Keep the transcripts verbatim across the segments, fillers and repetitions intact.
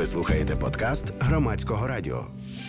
Ви слухаєте подкаст Громадського радіо.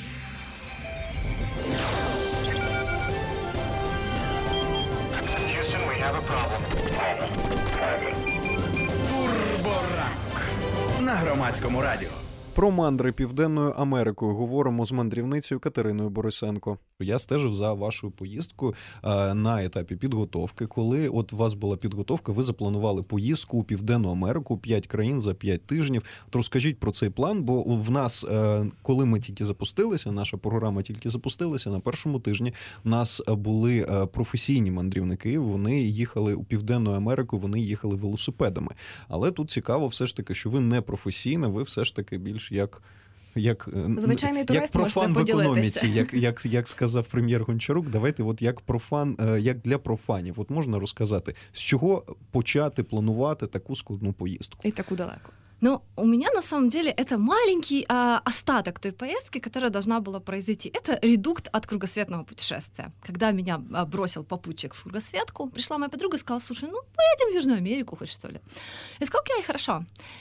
Турборанок на Громадському радіо. Про мандри Південною Америкою говоримо з мандрівницею Катериною Борисенко. Я стежив за вашою поїздкою на етапі підготовки. Коли от у вас була підготовка, ви запланували поїздку у Південну Америку, п'ять країн за п'ять тижнів. От розкажіть про цей план, бо в нас, коли ми тільки запустилися, наша програма тільки запустилася, на першому тижні у нас були професійні мандрівники, вони їхали у Південну Америку, вони їхали велосипедами. Але тут цікаво все ж таки, що ви не професійна, ви все ж таки більш як як звичайний турист, як профан можете в економіці, як, як, як сказав прем'єр Гончарук, давайте от як профан, як для профанів. От можна розказати, з чого почати планувати таку складну поїздку? І таку далеко. Ну, у меня на самом деле это маленький а, остаток той поездки, которая должна была произойти. Это редукт от кругосветного путешествия. Когда меня а, бросил попутчик в кругосветку, пришла моя подруга и сказала: слушай, ну, поедем в Южную Америку хоть, что ли. Я сказала: окей, хорошо.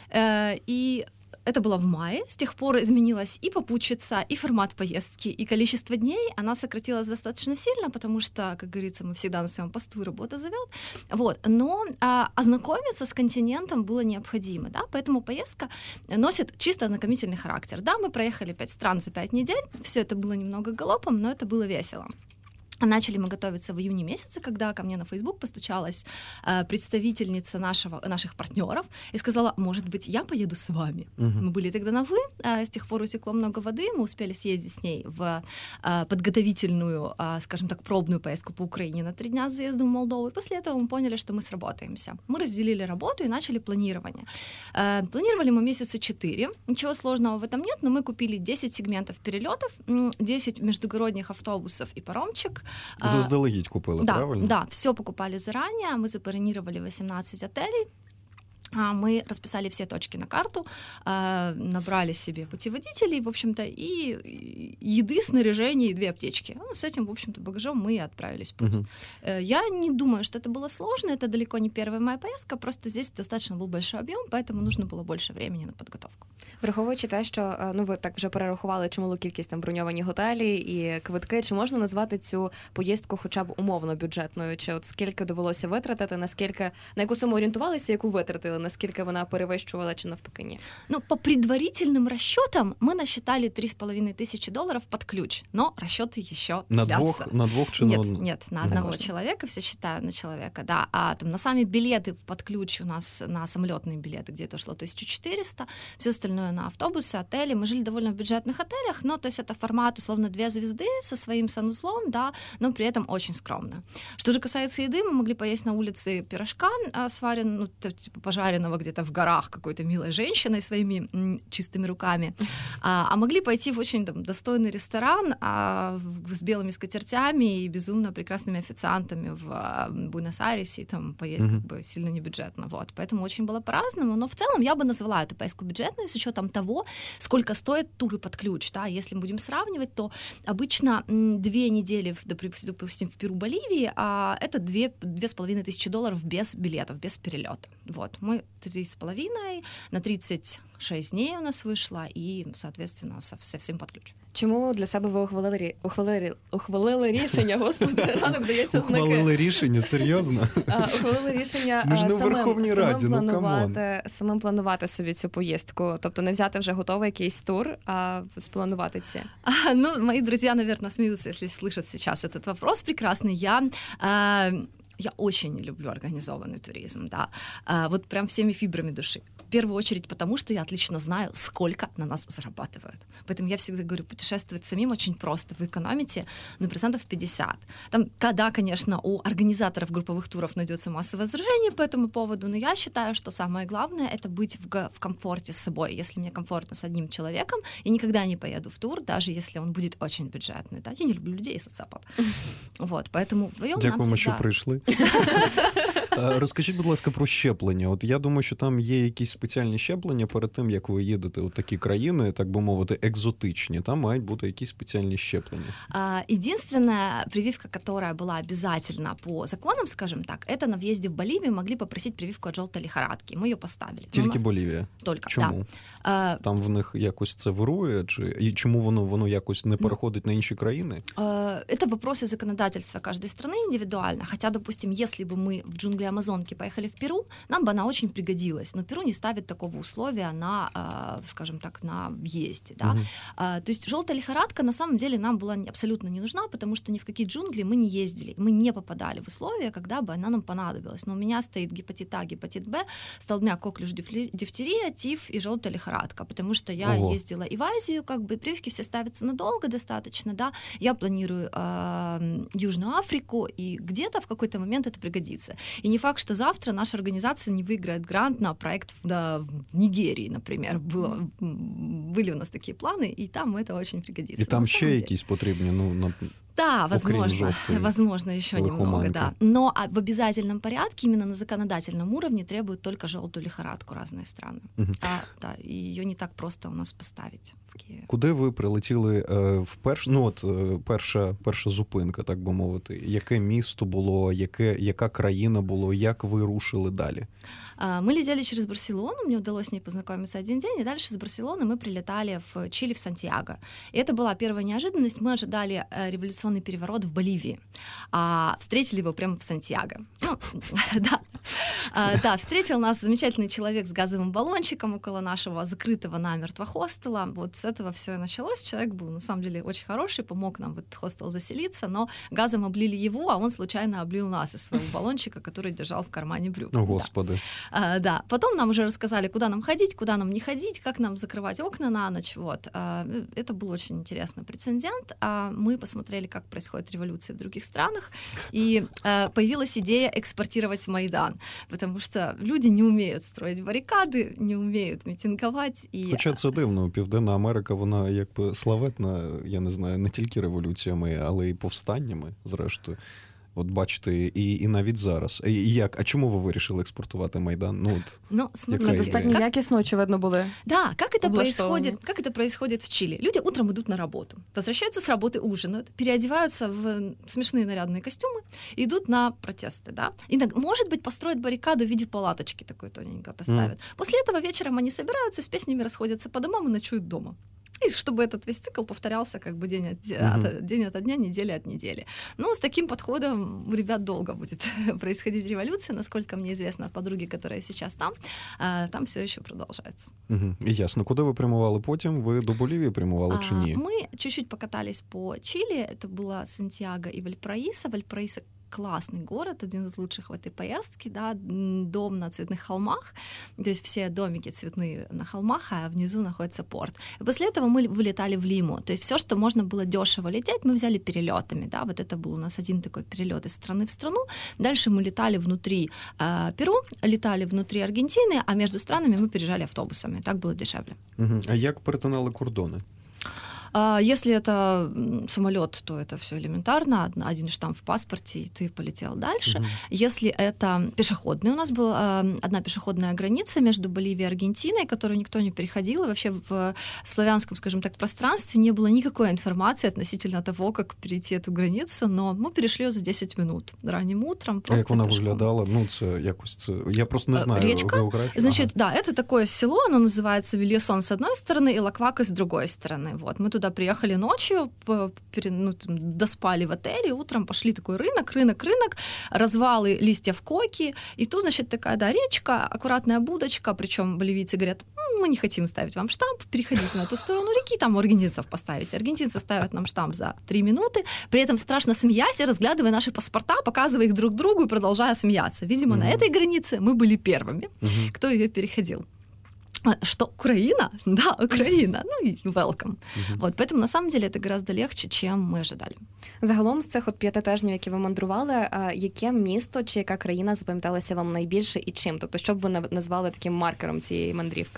Э, и это было в мае, с тех пор изменилась и попутчица, и формат поездки, и количество дней. Она сократилась достаточно сильно, потому что, как говорится, мы всегда на своем посту, и работа зовет. Вот. Но а, ознакомиться с континентом было необходимо, да? Поэтому поездка носит чисто ознакомительный характер. Да, мы проехали пять стран за пять недель, все это было немного галопом, но это было весело. Начали мы готовиться в июне месяце, когда ко мне на Facebook постучалась э, представительница нашего, наших партнеров и сказала: может быть, я поеду с вами. Uh-huh. Мы были тогда на «вы», э, с тех пор утекло много воды, мы успели съездить с ней в э, подготовительную, э, скажем так, пробную поездку по Украине на три дня с заездом в Молдову, и после этого мы поняли, что мы сработаемся. Мы разделили работу и начали планирование. Э, планировали мы месяца четыре, ничего сложного в этом нет, но мы купили десять сегментов перелетов, десять междугородних автобусов и паромчик. Заздалегідь купили, да, правильно? Да, все покупали заранее, мы забронировали восемнадцать отелей. Мы расписали все точки на карту, набрали себе путеводителей, в общем-то, и еды, снаряжения и две аптечки. Ну, с этим, в общем-то, багажом мы и отправились в путь. Uh-huh. Я не думаю, что это было сложно, это далеко не первая моя поездка, просто здесь достаточно был большой объем, поэтому нужно было больше времени на подготовку. Враховуючи те, що, ну, ви так вже перерахували чималу кількість там броньовані готелі і квитки, чи можна назвати цю поїздку хоча б умовно бюджетною? Чи от скільки довелося витратити, наскільки, на яку суму орієнтувалися, яку витратили, наскільки вона перевищувала, чи навпаки ні? Ну, по предварительным расчетам мы насчитали три с половиной тысячи долларов под ключ, но расчеты еще на длятся. Двух, на двух чи нет, на... Нет, на одного mm-hmm. человека, все считают на человека, да. А там на сами билеты под ключ у нас, на самолетные билеты где-то шло тысяча четыреста, все остальное на автобусы, отели. Мы жили довольно в бюджетных отелях, но то есть это формат условно две звезды со своим санузлом, да, но при этом очень скромно. Что же касается еды, мы могли поесть на улице пирожка сваренного, ну, типа пожаренного где-то в горах какой-то милой женщиной своими м, чистыми руками, а, а могли пойти в очень там достойный ресторан а, в, с белыми скатертями и безумно прекрасными официантами в а, Буэнос-Айресе и там поесть mm-hmm. как бы сильно небюджетно. Вот. Поэтому очень было по-разному, но в целом я бы назвала эту поездку бюджетной с учетом того, сколько стоят туры под ключ. Да? Если мы будем сравнивать, то обычно м, две недели, в, допустим, в Перу, Боливии, а это две, две с половиной тысячи долларов без билетов, без перелета. Вот. Мы три с половиной на тридцать шесть дней у нас вышло, и, соответственно, со, со всем под ключ. Чому для себе ви ухвалили, ухвалили, ухвалили рішення, господи, ранок дається знаки. Ухвалили рішення, серйозно? А, ухвалили рішення Ми ж не в самим, Верховній самим, Раді, планувати, ну, самим планувати собі цю поїздку. Тобто не взяти вже готовий якийсь тур, а спланувати ці. А, ну, мои друзья, наверное, смеются, если слышат сейчас этот вопрос прекрасный. Я... А... Я очень не люблю организованный туризм, да, а, вот прям всеми фибрами души. В первую очередь потому, что я отлично знаю, сколько на нас зарабатывают. Поэтому я всегда говорю, путешествовать самим очень просто. Вы экономите, ну, процентов пятьдесят. Там, когда, конечно, у организаторов групповых туров найдется массовое возражение по этому поводу, но я считаю, что самое главное — это быть в, в комфорте с собой. Если мне комфортно с одним человеком, я никогда не поеду в тур, даже если он будет очень бюджетный. Да? Я не люблю людей, социопат. Вот, поэтому вдвоем нам всегда... Дякуємо, що прийшли. Розкажіть, будь ласка, про щеплення. От я думаю, що там є якісь спеціальні щеплення перед тим, як ви їдете у такі країни, так би мовити, екзотичні. Там мають бути якісь спеціальні щеплення. Единственная прививка, которая была обязательна по законам, скажем так, это на въезде в Боливию могли попросить прививку от желтой лихорадки. Мы ее поставили. Тільки нас... Болівія? Только, Чому? да. Там в них якось це вирує? Чи... І чому воно, воно якось не переходить на інші країни? Это вопросы законодательства каждой страны индивидуально. Хотя, допустим, если бы мы в джунгли Амазонки поехали в Перу, нам бы она очень пригодилась. Но Перу не ставит такого условия на, скажем так, на въезде. Да? Угу. То есть желтая лихорадка на самом деле нам была абсолютно не нужна, потому что ни в какие джунгли мы не ездили. Мы не попадали в условия, когда бы она нам понадобилась. Но у меня стоит гепатит А, гепатит Б, столбняк, коклюш, дифтерия, тиф и желтая лихорадка, потому что я Ого. ездила и в Азию, как бы прививки все ставятся надолго достаточно, да. Я планирую э, Южную Африку, и где-то в какой-то момент это пригодится. И не факт, что завтра наша организация не выиграет грант на проект в, да, в Нигерии, например. Было, были у нас такие планы, и там это очень пригодится. И там ще якісь потрібні, ну, на... Да, возможно, возможно, еще немного, да. Но в обязательном порядке, именно на законодательном уровне, требуют только желтую лихорадку разные страны. Угу. А, да, и ее не так просто у нас поставить в Києві. Куди ви прилетіли е, вперше? Ну, от е, перша, перша зупинка, так би мовити. Яке місто було, яке, яка країна було, як ви рушили далі? Мы летели через Барселону, мне удалось с ней познакомиться один день, и дальше с Барселоны мы прилетали в Чили, в Сантьяго. И это была первая неожиданность. Мы ожидали революционный переворот в Боливии, а встретили его прямо в Сантьяго. Ну, да. Да, встретил нас замечательный человек с газовым баллончиком около нашего закрытого намертво хостела. Вот с этого все и началось. Человек был, на самом деле, очень хороший, помог нам в этот хостел заселиться, но газом облили его, а он случайно облил нас из своего баллончика, который держал в кармане брюк. О, Господи. Да. А, да. Потом нам уже рассказали, куда нам ходить, куда нам не ходить, как нам закрывать окна на ночь. Вот. А, это был очень интересный прецедент. А мы посмотрели, как происходит революция в других странах, и а, появилась идея экспортировать Майдан, потому что люди не умеют строить баррикады, не умеют мітинговать. І... Хоча це дивно, Південна Америка, вона якби славетна, я не знаю, не тільки революціями, але й повстаннями, зрештою. От бачите, і, і навіть зараз. І як? А чому ви вирішили експортувати Майдан? Ну, от, ну смотрите, достатньо якісно, очевидно, були. Да, как это происходит, как это происходит в Чили? Люди утром идут на работу, возвращаются с работы, ужинают, переодеваются в смешные нарядные костюмы, идут на протесты, да? И, может быть, построят баррикаду в виде палаточки такой тоненько поставят. Mm. После этого вечером они собираются, с песнями расходятся по домам и ночуют дома. И чтобы этот весь цикл повторялся как бы день от, uh-huh. от, день ото дня, неделя от недели. Но с таким подходом у ребят долго будет происходить революция. Насколько мне известно, подруги, которые сейчас там, там все еще продолжается. Uh-huh. Ясно. Куда вы прямовали потім? Ви до Болівії прямовали чи ні? Мы чуть-чуть покатались по Чили. Это было Сантьяго и Вальпараисо. Вальпараисо классный город, один из лучших в этой поездке, да, дом на цветных холмах, то есть все домики цветные на холмах, а внизу находится порт. И после этого мы вылетали в Лиму, то есть все, что можно было дешево лететь, мы взяли перелетами, да, вот это был у нас один такой перелет из страны в страну. Дальше мы летали внутри э, Перу, летали внутри Аргентины, а между странами мы переезжали автобусами, так было дешевле. Угу. А як перетинали кордони? Если это самолет, то это все элементарно. Один штамп в паспорте, и ты полетел дальше. Uh-huh. Если это пешеходный, у нас была одна пешеходная граница между Боливией и Аргентиной, которую никто не переходил. И вообще в славянском, скажем так, пространстве не было никакой информации относительно того, как перейти эту границу, но мы перешли ее за десять минут ранним утром. А як вона виглядала? Ну, це якось це... Я просто не знаю Речка? Географію. Значит, ага. Да, это такое село, оно называется Вильясон с одной стороны и Лаквака с другой стороны. Вот. Мы туда приехали ночью, ну, доспали в отеле, утром пошли такой рынок, рынок, рынок, развалы листьев коки, и тут, значит, такая, да, речка, аккуратная будочка, причем боливийцы говорят, мы не хотим ставить вам штамп, переходите на ту сторону реки, там у аргентинцев поставите. Аргентинцы ставят нам штамп за три минуты, при этом страшно смеясь и разглядывая наши паспорта, показывая их друг другу и продолжая смеяться. Видимо, mm-hmm. на этой границе мы были первыми, mm-hmm. кто ее переходил. Что Украина? Да, Украина. Ну и welcome. Uh-huh. Вот, поэтому на самом деле это гораздо легче, чем мы ожидали. Загалом з цих от п'яти тижнів, які ви мандрували, яке місто чи яка країна запам'яталася вам найбільше і чим? Тобто, що б ви назвали таким маркером цієї мандрівки?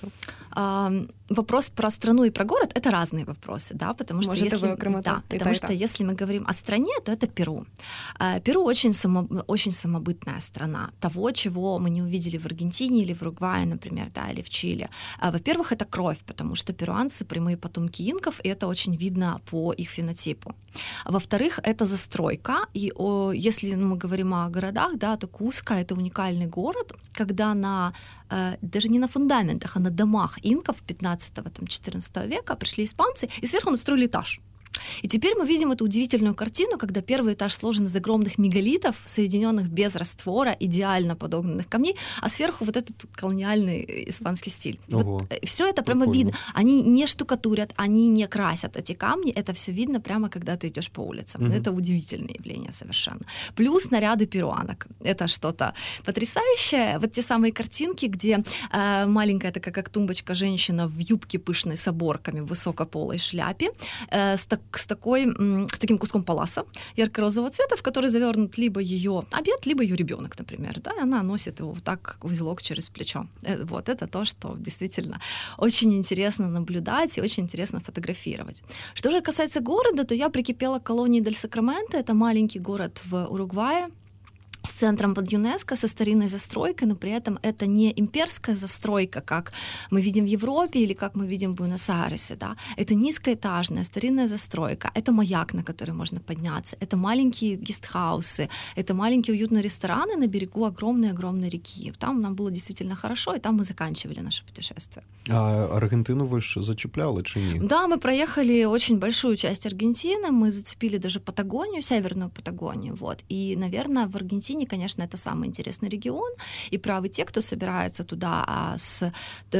А, вопрос про страну и про город — это разные вопросы, да, потому что Можете если, выокремить да, и потому та, и что та. если мы говорим о стране, то это Перу. А, Перу очень, само, очень самобытная страна. Того, чего мы не увидели в Аргентине или в Уругвае, например, да, или в Чили. А, во-первых, это кровь, потому что перуанцы — прямые потомки инков, и это очень видно по их фенотипу. Во-вторых, это застройка, и о, если ну, мы говорим о городах, да, то Куско — это уникальный город, когда на э, даже не на фундаментах, а на домах инков пятнадцатого-четырнадцатого века пришли испанцы и сверху настроили этаж. И теперь мы видим эту удивительную картину, когда первый этаж сложен из огромных мегалитов, соединенных без раствора, идеально подогнанных камней, а сверху вот этот колониальный испанский стиль. Вот все это прямо Прикольно. видно. Они не штукатурят, они не красят эти камни, это все видно прямо, когда ты идешь по улицам. Мгм. Это удивительное явление совершенно. Плюс наряды перуанок. Это что-то потрясающее. Вот те самые картинки, где э, маленькая такая, как тумбочка, женщина в юбке пышной с оборками, в высокополой шляпе, э, с, так, с, такой, м, с таким куском паласа ярко-розового цвета, в который завернут либо ее обед, либо ее ребенок, например. Да, и она носит его вот так, как узелок через плечо. Э, вот это то, что действительно очень интересно наблюдать и очень интересно фотографировать. Что же касается города, то я прикипела к колонии Дель Сакраменто. Это маленький город в Уругвае, с центром под ЮНЕСКО, со старинной застройкой, но при этом это не имперская застройка, как мы видим в Европе или как мы видим в Буэнос-Айресе. Да? Это низкоэтажная старинная застройка, это маяк, на который можно подняться, это маленькие гестхаусы, это маленькие уютные рестораны на берегу огромной-огромной реки. Там нам было действительно хорошо, и там мы заканчивали наше путешествие. А Аргентину ви ж зачепляли чи ні? Да, мы проехали очень большую часть Аргентины, мы зацепили даже Патагонию, северную Патагонию, вот. И, наверное, в Аргентине, конечно, это самый интересный регион, и правы те, кто собирается туда а, с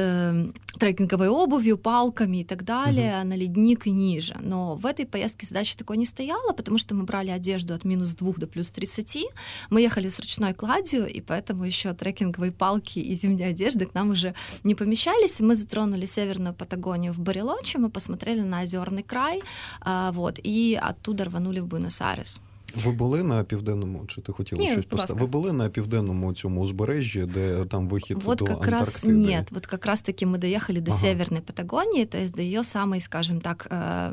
э, трекинговой обувью, палками и так далее, uh-huh. на ледник и ниже. Но в этой поездке задачи такой не стояло, потому что мы брали одежду от минус двух до плюс тридцати, мы ехали с ручной кладью, и поэтому еще трекинговые палки и зимней одежды к нам уже не помещались. Мы затронули северную Патагонию в Барелоче, мы посмотрели на озерный край, а, вот, и оттуда рванули в Буэнос-Айрес. Ви були на південному, чи ти хотіла Ні, щось будь поставити? ласка. Ви були на південному цьому узбережжі, де там вихід Вот до как раз Антарктиди? нет, вот как раз-таки мы доехали до Ага. Северной Патагонии, то есть до ее самой, скажем так,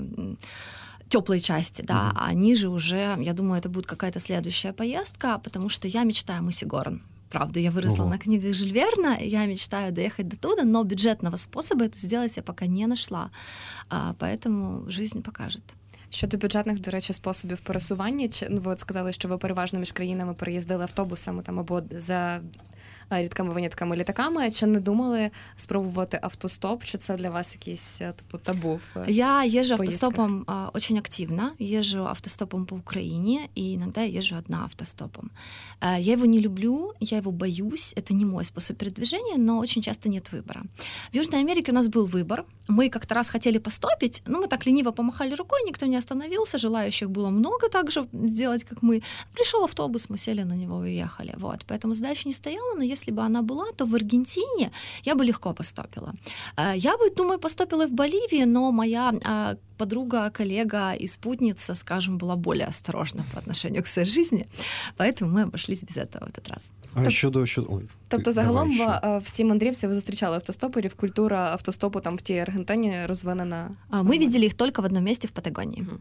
теплой части, да, Мгм. а ниже уже, я думаю, это будет какая-то следующая поездка, потому что я мечтаю о мысе Горн. Правда, я выросла Ого. на книгах Жюль Верна, я мечтаю доехать до туда, но бюджетного способа это сделать я пока не нашла, а, поэтому жизнь покажет. Щодо бюджетних, до речі, способів пересування, чи ну ви от сказали, що ви переважно між країнами переїздили автобусами там або за е, рідкими винятками літаками. Чи не думали спробувати автостоп? Чи це для вас якийсь е, типу табу? в Я езжу поездках? автостопом а, очень активно, езжу автостопом по Украине, и иногда я езжу одна автостопом. А, я его не люблю, я его боюсь, это не мой способ передвижения, но очень часто нет выбора. В Южной Америке у нас был выбор, мы как-то раз хотели постопить, но мы так лениво помахали рукой, никто не остановился, желающих было много так же сделать, как мы. Пришел автобус, мы сели на него и уехали. Вот. Поэтому задача не стояла, но если бы она была, то в Аргентине я бы легко постопила. А, я бы, думаю, постопила и в Боливии, но моя а, подруга, коллега и спутница, скажем, была более осторожна по отношению к своей жизни, поэтому мы обошлись без этого в этот раз. А Тоб- щодо, щодо... Ой, Тобто, ти- загалом давай ще. в, в цій мандрівці ви зустрічали автостоперів, культура автостопу там в тій Аргентині розвинена. А, мы видели их только в одном месте в Патагонии. Мгм.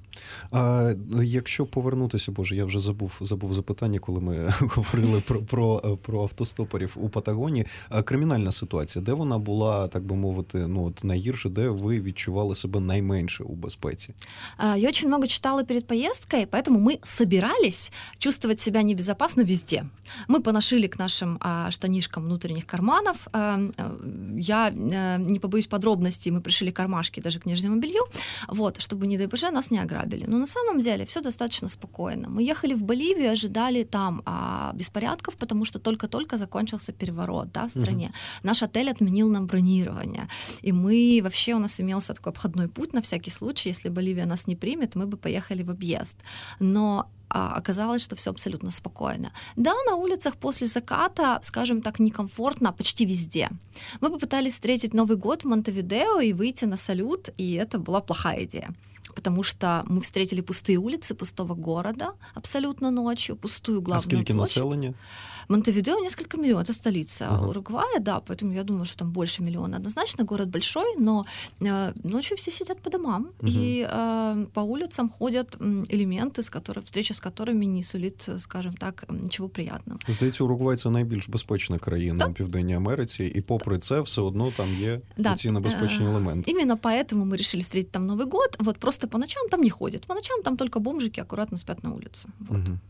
А якщо повернутися, боже, я вже забув забув запитання, коли ми говорили про, про, про автостоперів у Патагонії. А кримінальна ситуація, де вона була, так би мовити, ну от найгірше, де ви відчували себе найменше у безпеці? А, Я очень много читала перед поездкой, поэтому мы собирались чувствовать себя небезопасно везде. Мы поношили к нашим а, штанишкам внутренних карманов. А, а, я а, не побоюсь подробностей, мы пришили кармашки даже к нижнему белью, вот, чтобы, не дай боже, нас не ограбили. Но на самом деле все достаточно спокойно. Мы ехали в Боливию, ожидали там а, беспорядков, потому что только-только закончился переворот, да, в стране. Mm-hmm. Наш отель отменил нам бронирование. И мы, вообще у нас имелся такой обходной путь на всякий случай, если Боливия нас не примет, мы бы поехали в объезд. Но а оказалось, что все абсолютно спокойно. Да, на улицах после заката, скажем так, некомфортно почти везде. Мы попытались встретить Новый год в Монтевидео и выйти на салют, и это была плохая идея. Потому что мы встретили пустые улицы пустого города абсолютно ночью, пустую главную А скільки площадь. населення? Монтевидео несколько миллионов, это столица Ага. Уругвая, да, поэтому я думаю, что там больше миллиона. Однозначно город большой, но э, ночью все сидят по домам, Мгм. и э, по улицам ходят м, элементы, с которых, встреча с которыми не сулит, скажем так, ничего приятного. Здається, Уругвай – це найбільш безпечна країна Так. у Південній Америці, і попри це все одно там є Да. ці небезпечні Э, елементи. Именно поэтому мы решили встретить там Новый год. Вот просто по ночам там не ходят. По ночам там только бомжики аккуратно спят на улице. Вот. Мгм.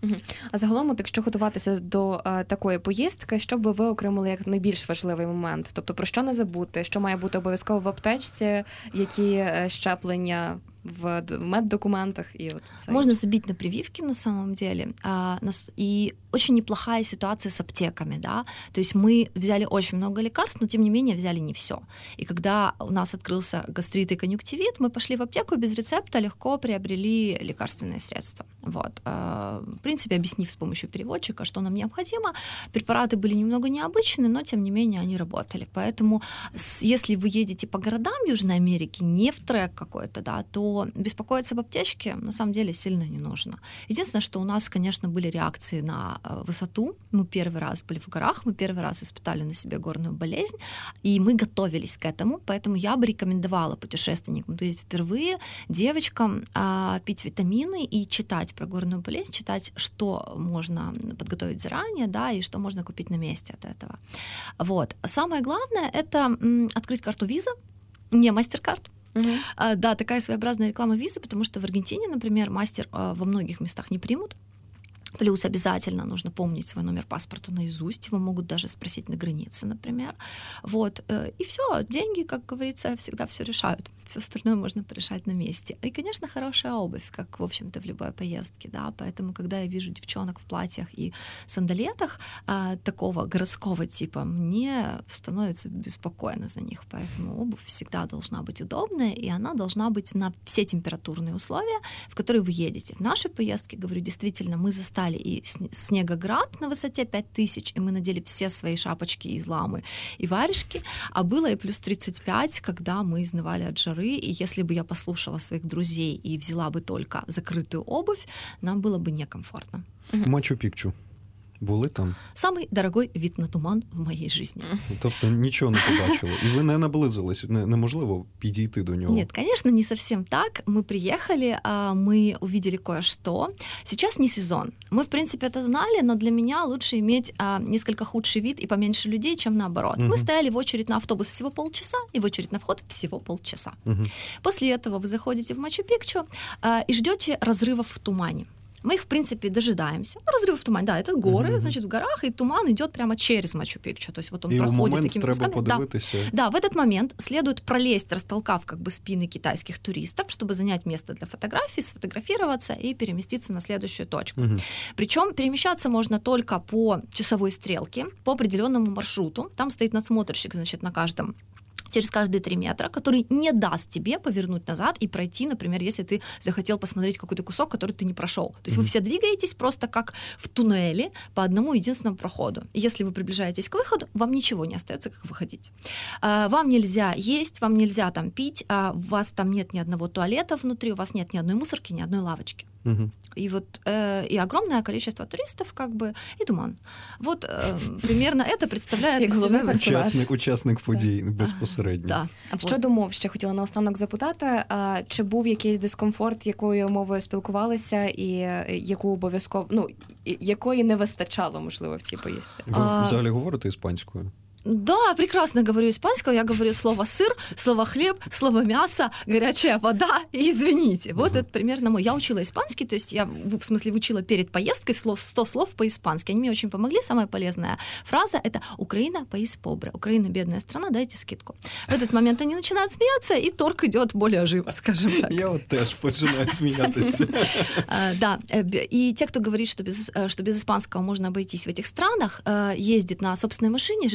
А загалом, от якщо готуватися до е, такої поїздки, що би ви окремили як найбільш важливий момент? Тобто про що не забути, що має бути обов'язково в аптечці, які е, щеплення в д- меддокументах і от все. Можно забить на прививки на самом деле. А, нас- и очень неплохая ситуация с аптеками, да. То есть мы взяли очень много лекарств, но тем не менее взяли не все. И когда у нас открылся гастрит и конъюнктивит, мы пошли в аптеку и без рецепта легко приобрели лекарственные средства. Вот. А, в принципе, объяснив с помощью переводчика, что нам необходимо. Препараты были немного необычные, но тем не менее они работали. Поэтому с- если вы едете по городам Южной Америки, не в трек какой-то, да, то беспокоиться об аптечке на самом деле сильно не нужно. Единственное, что у нас, конечно, были реакции на э, высоту. Мы первый раз были в горах, мы первый раз испытали на себе горную болезнь, и мы готовились к этому, поэтому я бы рекомендовала путешественникам, то есть впервые девочкам а, пить витамины и читать про горную болезнь, читать, что можно подготовить заранее, да, и что можно купить на месте от этого. Вот. Самое главное — это м, открыть карту Visa, не MasterCard. Мгм. А, да, такая своеобразная реклама визы, потому что в Аргентине, например, мастер а, во многих местах не примут. Плюс обязательно нужно помнить свой номер паспорта наизусть, его могут даже спросить на границе, например. Вот. э, И все, деньги, как говорится, всегда все решают. Все остальное можно порешать на месте. И, конечно, хорошая обувь, как, в общем-то, в любой поездке, да. Поэтому, когда я вижу девчонок в платьях и сандалетах а, такого городского типа, мне становится беспокойно за них. Поэтому обувь всегда должна быть удобная, и она должна быть на все температурные условия, в которые вы едете. В нашей поездке, говорю, действительно, мы застали и сн- снегоград на высоте пять тысяч, и мы надели все свои шапочки из ламы и варежки, а было и плюс тридцать пять, когда мы изнывали от жары, и если бы я послушала своих друзей и взяла бы только закрытую обувь, нам было бы некомфортно. Мачу-Пікчу. Були там? Самый дорогой вид на туман в моей жизни. Тобто нічого не побачили. І ви не наблизились, не- неможливо підійти до нього. Нет, конечно, не совсем так. Мы приехали, а, мы увидели кое-что. Сейчас не сезон. Мы, в принципе, это знали, но для меня лучше иметь а, несколько худший вид и поменьше людей, чем наоборот. Мгм. Мы стояли в очередь на автобус всего полчаса, и в очередь на вход всего полчаса. Мгм. После этого вы заходите в Мачу-Пикчу а, и ждете разрывов в тумане. Мы их, в принципе, дожидаемся. Ну, разрывы в тумане, да, это горы, Мгм. значит, в горах, и туман идет прямо через Мачу-Пикчу. То есть вот он І у проходит момент такими треба кусками. Да. подивитися. Да, в этот момент следует пролезть, растолкав как бы спины китайских туристов, чтобы занять место для фотографий, сфотографироваться и переместиться на следующую точку. Мгм. Причем перемещаться можно только по часовой стрелке, по определенному маршруту. Там стоит надсмотрщик, значит, на каждом через каждые три метра, который не даст тебе повернуть назад и пройти, например, если ты захотел посмотреть какой-то кусок, который ты не прошел. То есть вы Мгм. все двигаетесь просто как в туннеле по одному единственному проходу. И если вы приближаетесь к выходу, вам ничего не остается, как выходить. А, Вам нельзя есть, вам нельзя там пить, а у вас там нет ни одного туалета внутри, у вас нет ни одной мусорки, ни одной лавочки. Мгм. И вот э, и огромное количество туристов, как бы, и туман. Вот э, примерно это представляет Як из головний себя- персонаж. Учасник, учасник подій безпосередньо. Да. Щодо мов, ще хотіла наостанок запитати, а, чи був якийсь дискомфорт, якою мовою спілкувалися, і е, яку обов'язково, ну, і- якої не вистачало, можливо, в цій поїздці? Ви А- взагалі говорите іспанською? Да, прекрасно говорю испанского. Я говорю слово сыр, слово хлеб, слово мясо, горячая вода и извините. Вот Мгм. это примерно мой. Я учила испанский, то есть я, в в смысле, учила перед поездкой слов, сто слов по-испански. Они мне очень помогли. Самая полезная фраза — это «Украина, паís pobre». Украина — бедная страна, дайте скидку. В этот момент они начинают смеяться, и торг идет более живо, скажем так. Я от теж починаю сміятися. А, Да, э, б- и те, кто говорит, что без, э, что без испанского можно обойтись в этих странах, э, ездит на собственной машине, живет в четырехзвездочном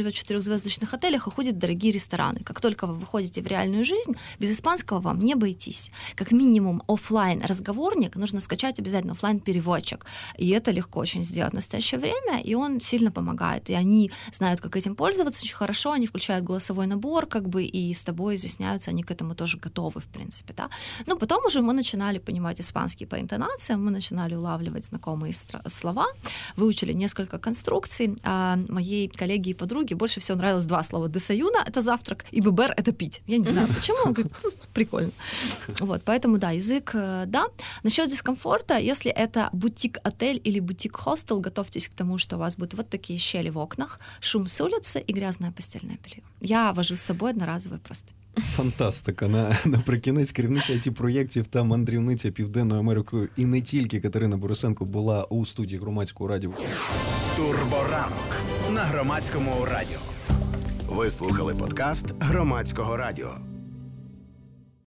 четырехзвездочных отелях и ходит в дорогие рестораны. Как только вы выходите в реальную жизнь, без испанского вам не обойтись. Как минимум оффлайн разговорник, нужно скачать обязательно оффлайн переводчик. И это легко очень сделать в настоящее время, и он сильно помогает. И они знают, как этим пользоваться очень хорошо, они включают голосовой набор, как бы, и с тобой изъясняются, они к этому тоже готовы, в принципе, да. Но потом уже мы начинали понимать испанский по интонациям, мы начинали улавливать знакомые стра- слова, выучили несколько конструкций. А моей коллеге и подруге больше всего нравилось два слова. Десаюна — это завтрак, и бебер — это пить. Я не знаю, почему, он говорит, прикольно. Вот, поэтому, да, язык, да. Насчет дискомфорта, если это бутик-отель или бутик-хостел, готовьтесь к тому, что у вас будут вот такие щели в окнах, шум с улицы и грязное постельное белье. Я вожу з собою одноразовий простий. Фантастика. На, наприкінець керівниця ай ті-проєктів та мандрівниця Південною Америкою і не тільки Катерина Борисенко була у студії Громадського радіо. Турборанок на Громадському радіо. Ви слухали подкаст Громадського радіо.